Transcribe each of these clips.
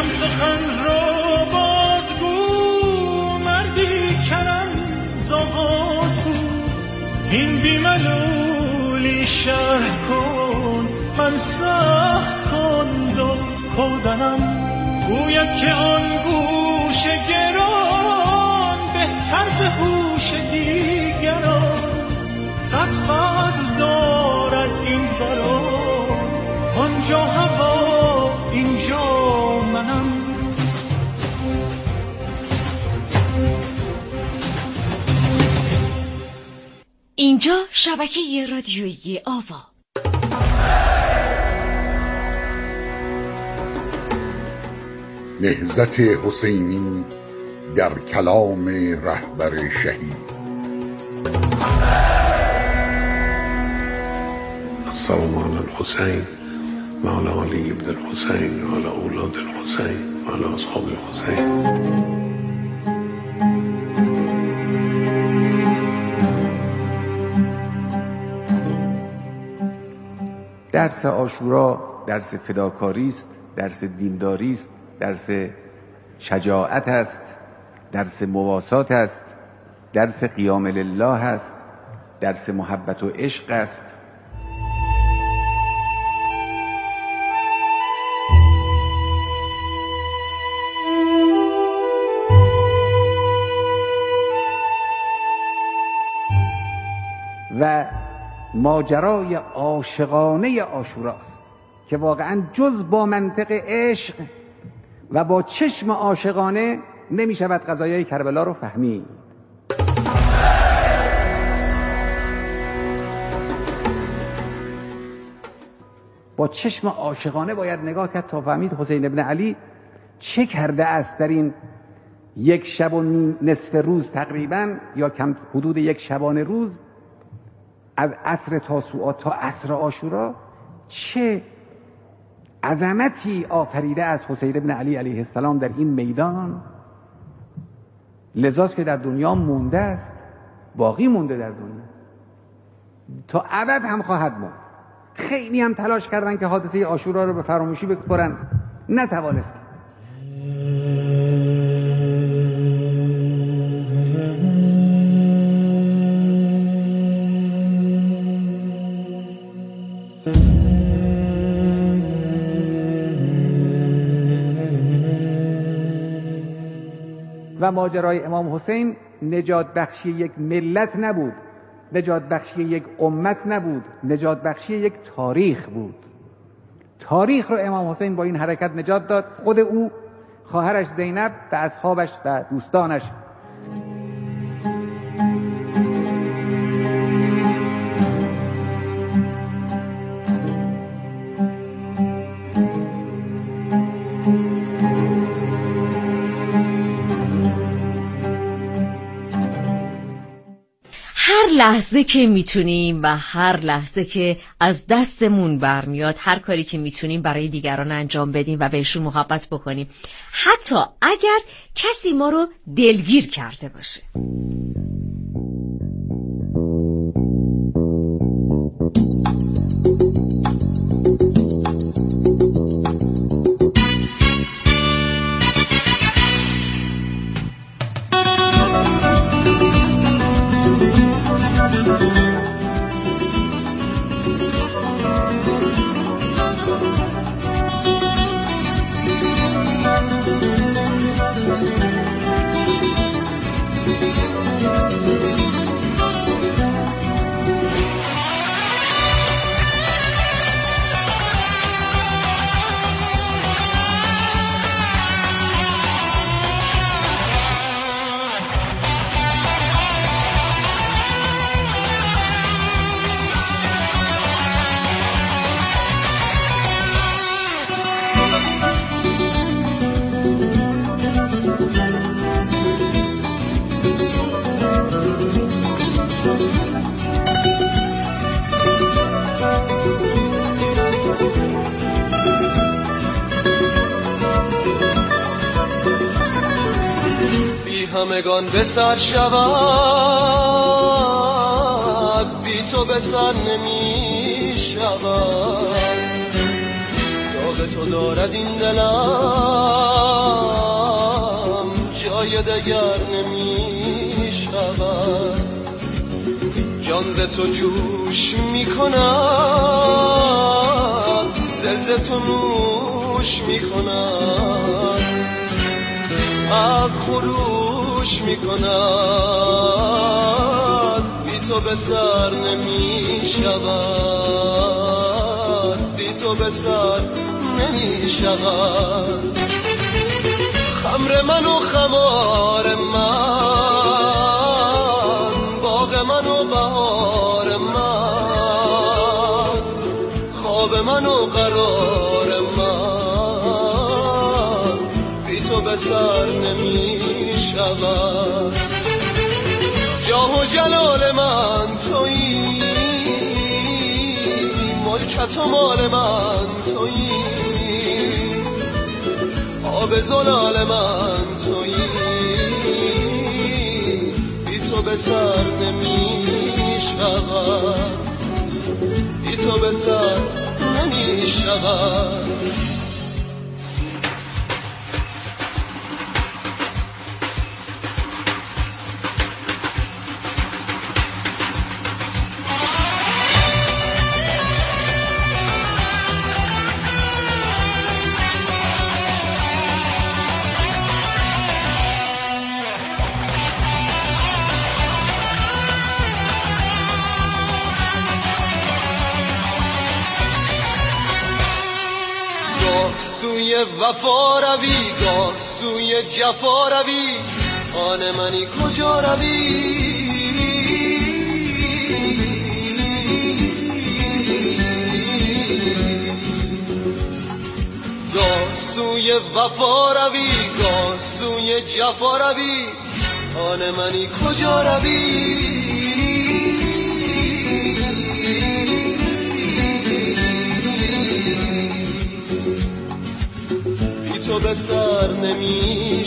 بگم سخن را بازگو، مردی کرم زاغاز بود. این بیملولی شرح کن، من سخت کند و کودنم. گوید که آن گوش گران بهتر ز هوش دیگران. صد فضل دارد این برا، آنجا هوا اینجا منم. اینجا شبکه رادیویی آوا. نهضت حسینی در کلام رهبر شهید. السلام علی الحسین و علی علی ابن الحسین و علی اولاد الحسین و علی اصحاب الحسین. درس عاشورا درس فداکاری است، درس دینداری است، درس شجاعت است، درس مواسات است، درس قیام لله است، درس محبت و عشق است. و ماجرای عاشقانه عاشوراست که واقعا جز با منطق عشق و با چشم عاشقانه نمی شود قضایای کربلا رو فهمید. با چشم عاشقانه باید نگاه کرد تا فهمید حسین ابن علی چه کرده است در این یک شب و نصف روز تقریبا، یا کم حدود یک شبانه روز، از عصر تاسوعا تا عصر عاشورا چه عظمتی آفریده از حسین ابن علی علیه السلام در این میدان. لذاست که در دنیا مونده است، باقی مونده در دنیا، تا ابد هم خواهد موند. خیلی هم تلاش کردن که حادثه عاشورا رو به فراموشی بسپرن، نتوانستن. و ماجرای امام حسین نجات بخشی یک ملت نبود، نجات بخشی یک امت نبود، نجات بخشی یک تاریخ بود. تاریخ رو امام حسین با این حرکت نجات داد، خود او، خواهرش زینب و اصحابش و دوستانش. هر لحظه که میتونیم و هر لحظه که از دستمون برمیاد، هر کاری که میتونیم برای دیگران انجام بدیم و بهشون محبت بکنیم، حتی اگر کسی ما رو دلگیر کرده باشه. همگان به سر شود، بی تو به سر نمی شود. یاد تو دارد این دلم روی دگر نمی شود. جان ز تو جوش می کند، دل ز تو نوش می کند، عقل خروش می کند. بی تو به سر نمی شود، بی تو به سر نمی شود. خمر من و خمار من، باغ من و بهار من، خواب من و قرار من، بی تو به سر نمی شود. جاه و جلال من تویی، ملکت و مال من تویی، آب زلال من تویی، بی تو به سر نمی شود، بی تو به سر نمی شود. سوی وفا روی، گاه سوی جفا روی، آن منی کجا روی؟ گاه سوی وفا روی، گاه سوی جفا روی، آن منی کجا روی؟ تو به سر نمی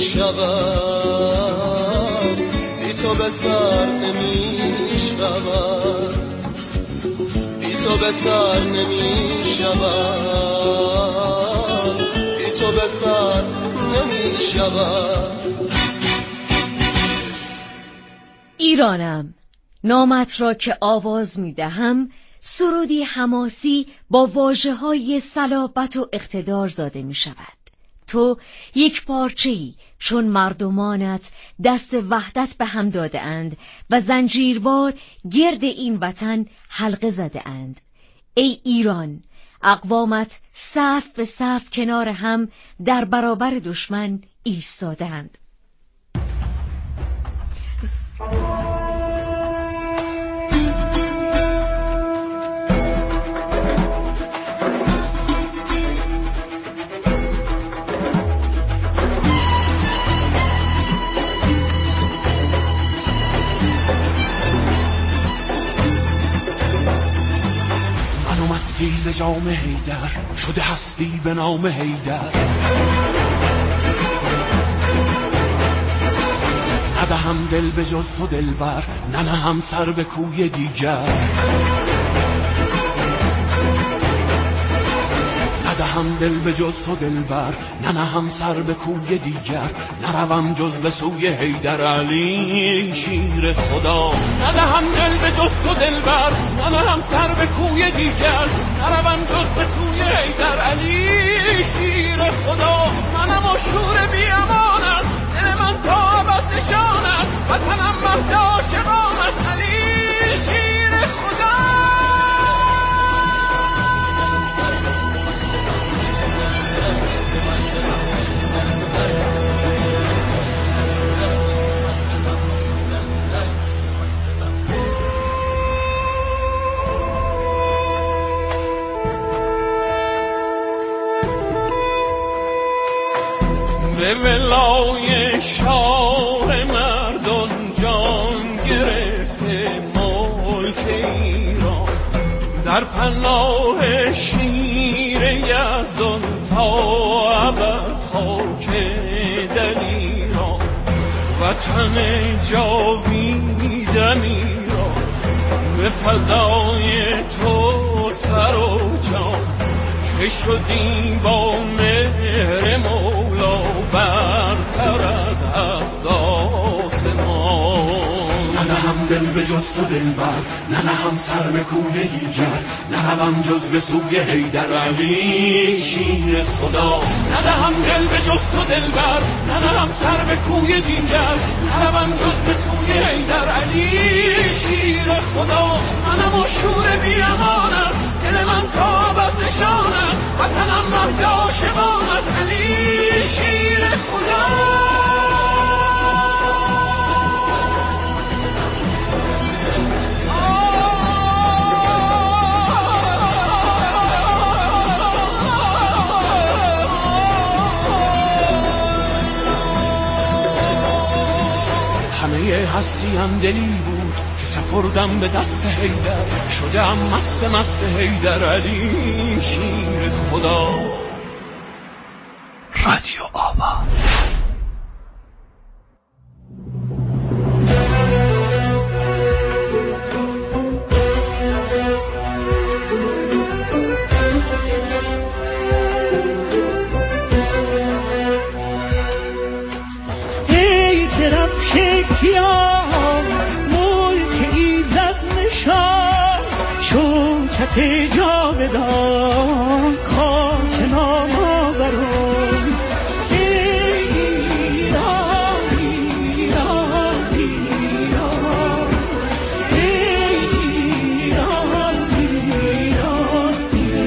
شود، بی تو به سر نمی شود، بی تو به سر نمی شود، بی تو به سر نمی شود. ایرانم، نامت را که آواز می دهم، سرودی حماسی با واژه‌های صلابت و اقتدار زاده می شود. تو یک پارچه‌ای چون مردمانت دست وحدت به هم داده اند و زنجیروار گرد این وطن حلقه زده اند. ای ایران، اقوامت صف به صف کنار هم در برابر دشمن ایستادند. مستی جام حیدر شده هستی به نام حیدر، ندهم دل به جز تو دلبر، ننهم سر به کوی دیگر، ندهم دل به جز تو دلبر، ننهم سر به کوی دیگر، نروم جز به سوی حیدر علی شیر خدا. ندهم دل به جز تو دلبر، ننهم سر به کوی دیگر، نروم جز به سوی حیدر علی شیر خدا. منم و شور بی امانت، دل من تا ابد نشانت، وطنم مهد عاشقانت علی شیر خدا. به ولای شاه مردان جان گرفته ملک ایران، در پناه شیر یزدان تا ابد خاک در ایران، وطن جاویدم ایران، به فدای تو سر و جان، که شدی با مهر مولا برتر از هفتاد دل به جز تو دلبر، ننهم سر به کوی دیگر، نروم جز به سوی حیدر علی شیر خدا. ندهم دل به جز تو دلبر، ننهم سر به کوی دیگر، نروم جز به سوی حیدر علی شیر خدا. منم و شور بی امانت، دل من تا ابد نشانت، وطنم مهد عاشقانت علی شیر خدا. همه هستیم دلی بود که سپردم به دست حیدر، شدم مست مست حیدر علی شیر خدا. رادیو آوا. جاودان خاک نام آورم ایران ایران ایران ایران ایران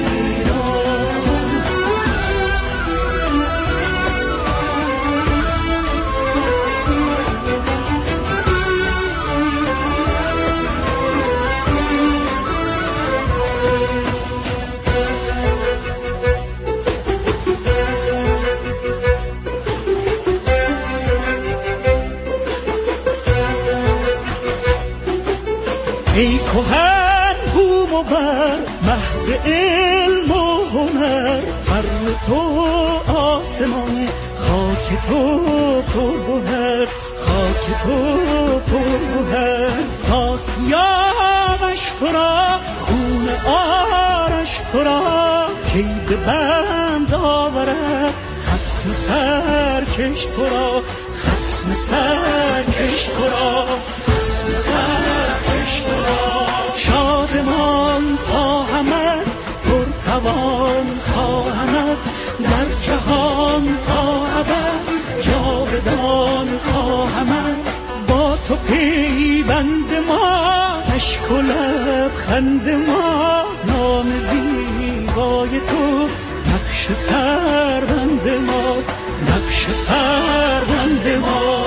ای کهن بوم و بر مهد علم و هنر، فر تو آسمان خاک تو پرگوهر، خاک تو پرگوهر. آسیابش ترا خون آرش ترا، کید بند آورد خصم سرکش ترا، خصم سرکش ترا، خصم سرکش ترا. شادمان خواهمت پرتوان خواهمت، در جهان تا ابد جاودان خواهمت. با تو پیوند ما، اشک و لبخند ما، نام زیبای تو نقش سربند ما، نقش سربند ما.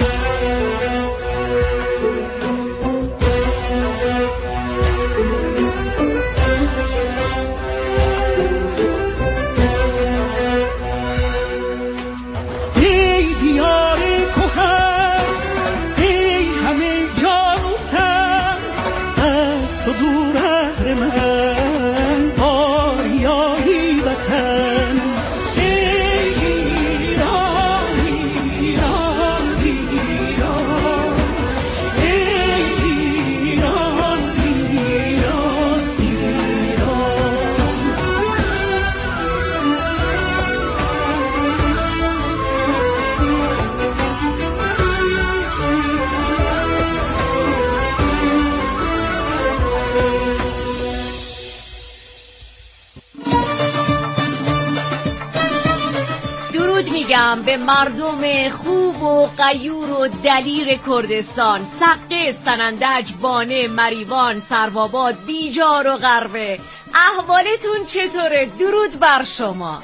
به مردم خوب و غیور و دلیر کردستان، سقه، سنندج، بانه، مریوان، سرواباد، بیجار و غربه، احوالتون چطوره؟ درود بر شما.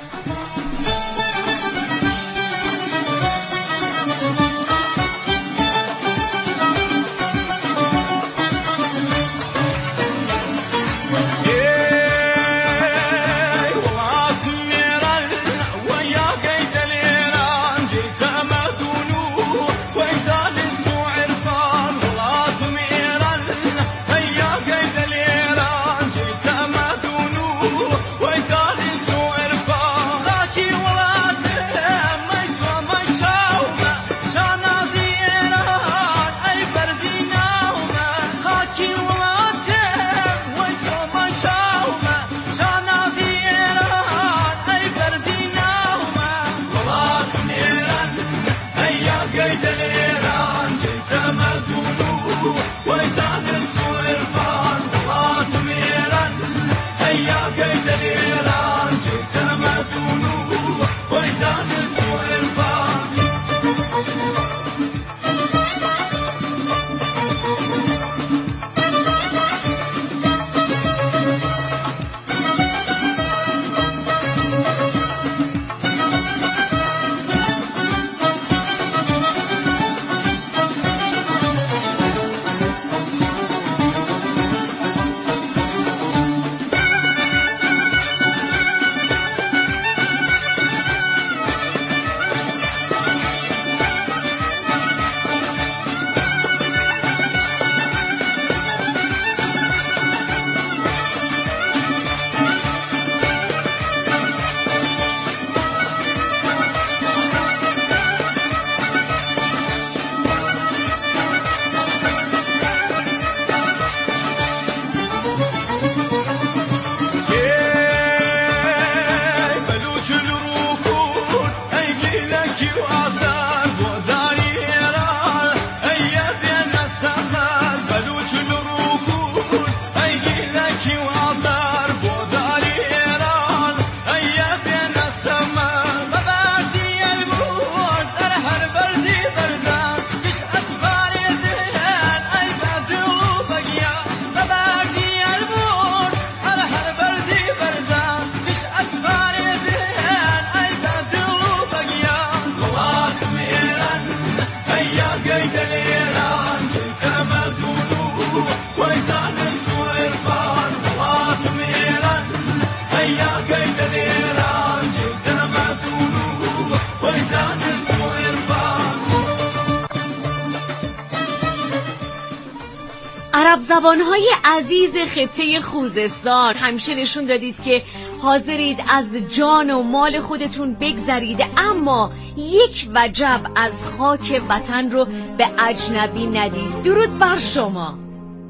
عرب زبانهای عزیز خطه خوزستان، همیشه نشون دادید که حاضرید از جان و مال خودتون بگذرید، اما یک وجب از خاک وطن رو به اجنبی ندید. درود بر شما.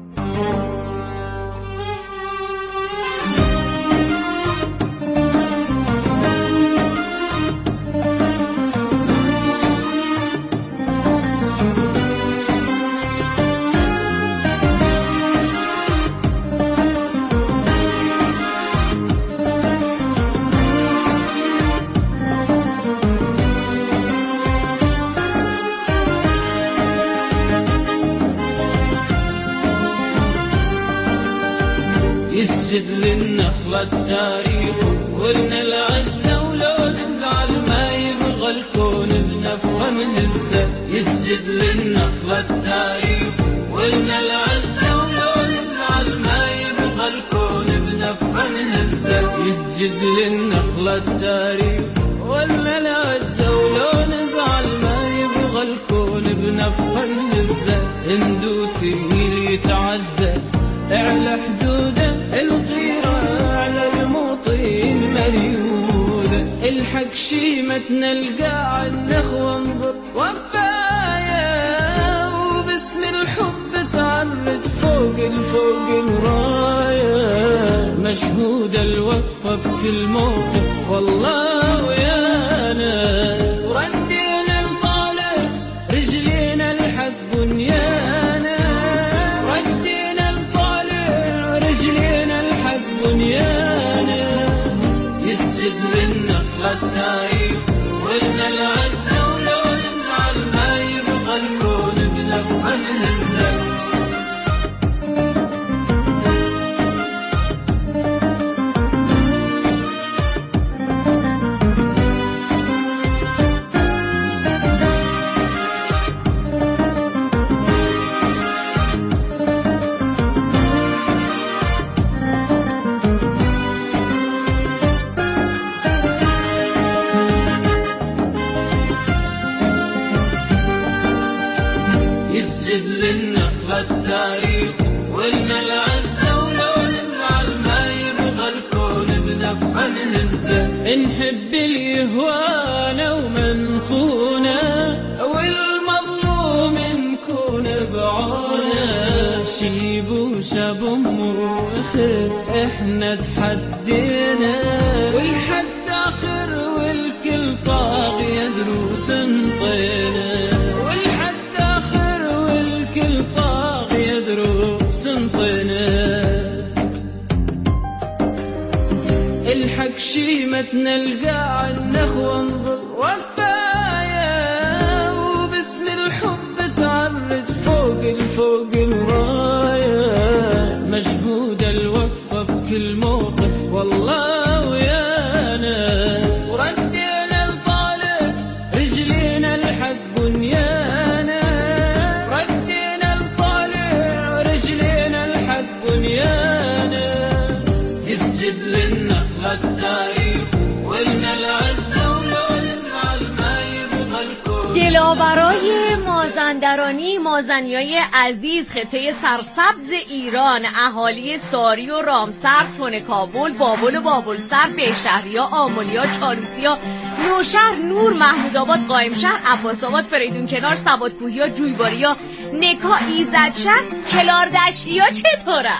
يسجد للنخلة التاريخ ولنا العزة ولو نزعل ما يبغى الكون بنفخة نهزة. يسجد للنخلة التاريخ ولنا العزة ولو نزعل ما يبغى الكون بنفخة نهزة. يسجد للنخلة التاريخ ولنا العزة ولو نزعل ما يبغى الكون بنفخة نهزة. اندوسي اللي يتعدى اعلى حدوده، الغيرة على الموطي المريودة. الحق شيمتنا القاع النخوة انظر وفايا، وباسم الحب تعرج فوق الراية. مشهودة الوقفة بكل موقف والله ويانا، وردينا الطالب رجلينا الحق بنيانا. يسجد للنخلة التاريخ ولنا العزة ولو نزعل ما يبغى الكون بنفخة نهزة. يسجد للنخلة التاريخ ولنا العزة ولو نزعل ما يبغى الكون بنفخة نهزة. نحب اليهوانا ومنخونا والمظلوم نكون بعونا. شيب وشاب واخر احنا تحدينا، والحد اخر والكل طاغية دروس انطينا. كل طاغية دروس انطينا. الحق شيمة نلقى النخوة نظل وفايا وباسم الحب تعرج فوق الراية مشقودة الوقفة بكل موقف والله ويانا وردينا الطالب رجلينا الحق بنيانا ردينا الطالع رجلينا الحق بنيانا يسجد للنخلة التاريخ ولنا العزة ولون ما يبقى الكون. دلاورای مازندرانی، مازنیای عزیز، خطه سرسبز ایران، اهالی ساری و رامسر، تن کابل، بابل و بابلسر، بهشهریا، آمولیا، چالوسیا، نوشهر، نور، محمودآباد، قائمشهر، عباس‌آباد، فریدون کنار، سوادکوهیا، جویباریا، نکا، ایزدشهر، کلاردشتیا چطوره؟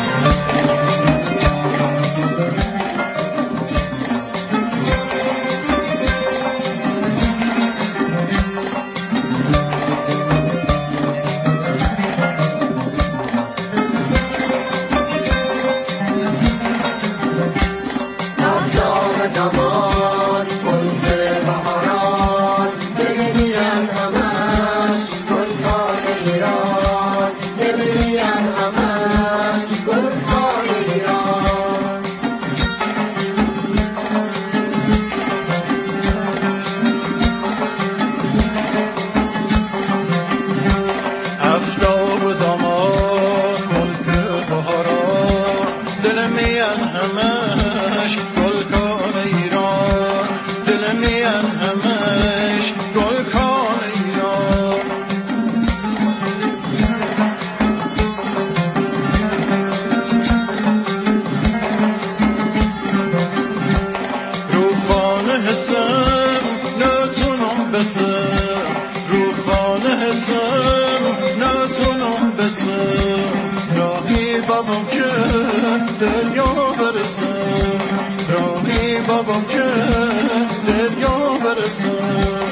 راهی بابام که دریا برسم راهی بابام که دریا برسم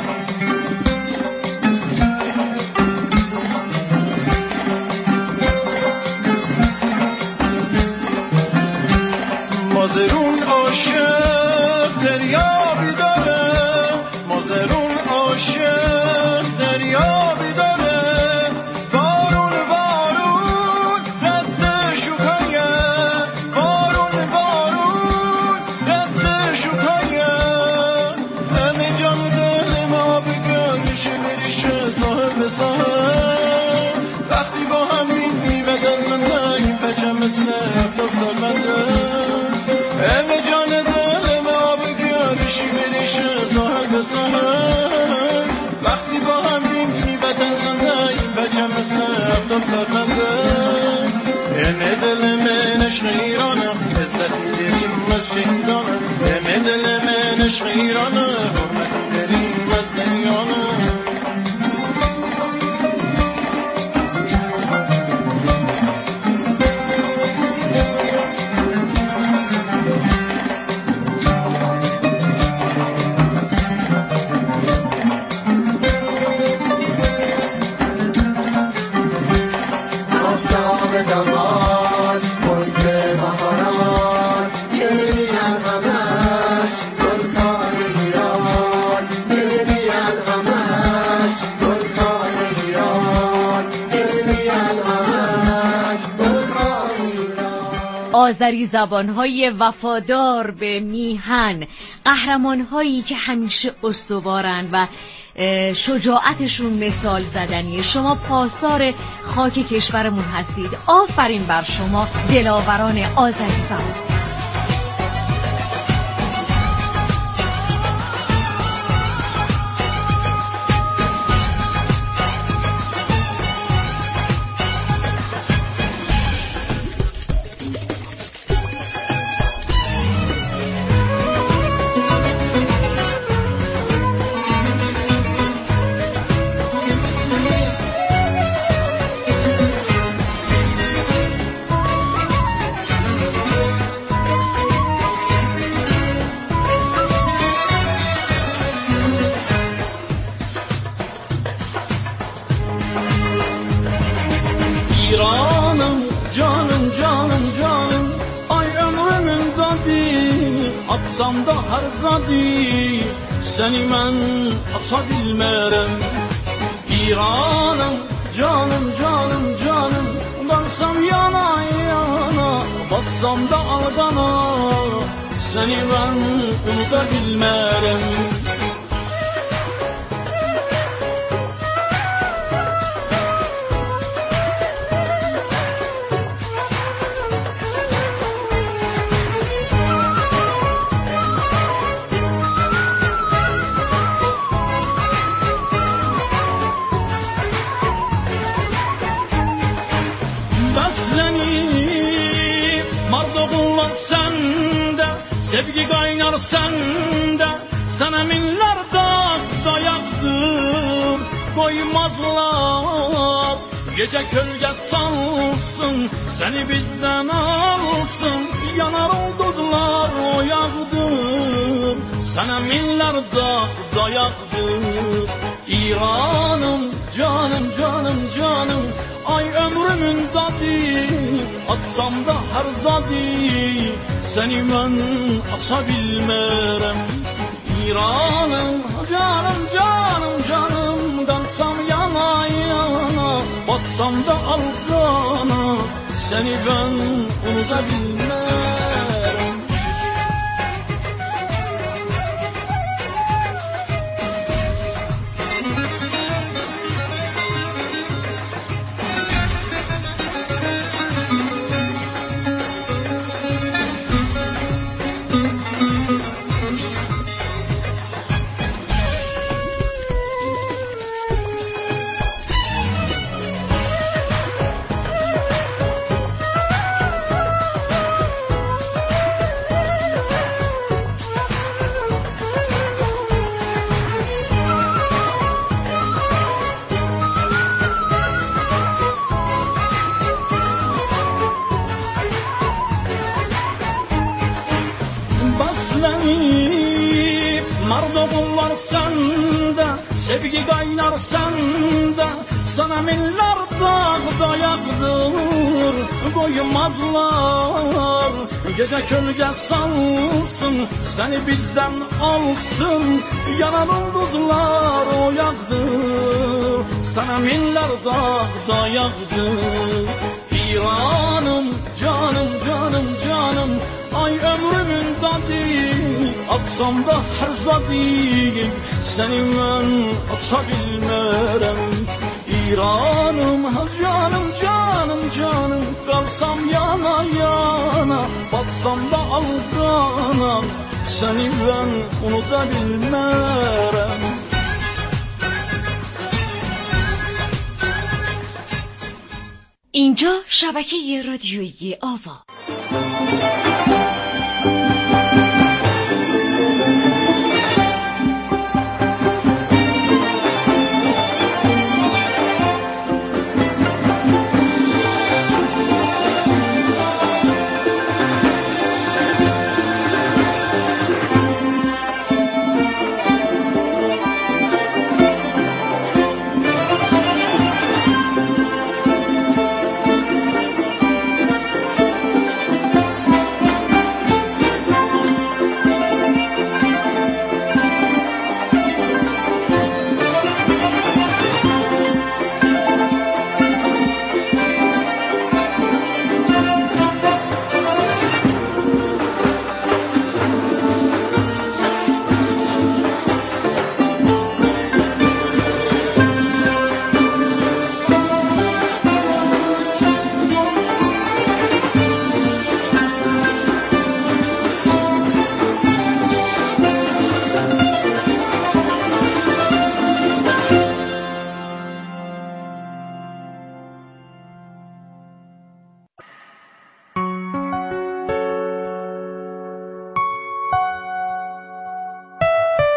مازرون عاشق دریابی داره مازرون عاشق دریابی داره بارون بارون رد شکایه بارون بارون رد شکایه همه جان دل ما بگرش بریش صاحب صاحب وقتی با هم میبینی بدن زندگی بچه مثل 70 سال منده همه جان دل ما بگرشی بریش صاحب صاحب وقتی با هم میبینی بدن زندگی بچه مثل 70 سال منده همه دل من عشق ایرانم عزتی داریم از شهیدانم همه دل من عشق ایرانم حرمتی داریم از دریانم آذری زبانهای وفادار به میهن، قهرمانهایی که همیشه استوارن و شجاعتشون مثال زدنیه. شما پاسدار خاک کشورمون هستید. آفرین بر شما دلاوران آذری زبان. batsam da hər zadi səni mən aça bilmərəm. İranım, canım, canım, canım, qansam yana yana, batsam da alqana səni mən unuda bilmərəm. Sevgi qaynar səndə, sənə minlər dayaqdır, qoymazlar. Gecə kölgə salsın, səni bizdən alsın, yanar ulduzlar oyaqdır, sənə minlər dayaqdır. İranım, canım, canım, canım, ay ömrümün dadı, atsam da hər zadi səni mən aça bilmərəm. İranım, canım, canım, canım, qansam yana yana, batsam da alqana səni mən unuda bilmərəm. Mardobun səndə, sevgi qaynar səndə, sana minlər dayaqdır, qoymazlar. Gecə kölgə salsın, səni bizdən alsın, yanan ulduzlar oyaqdır, sana minlər dayaqdır. İranım, canım, canım, canım, ay ömrümün dadı, atsam da hər zadi səni mən aça bilmərəm. İranım, canım, canım, canım, qalsam yana yana, batsam da alqana səni mən unuda bilmərəm. اینجا شبکه رادیویی آوا.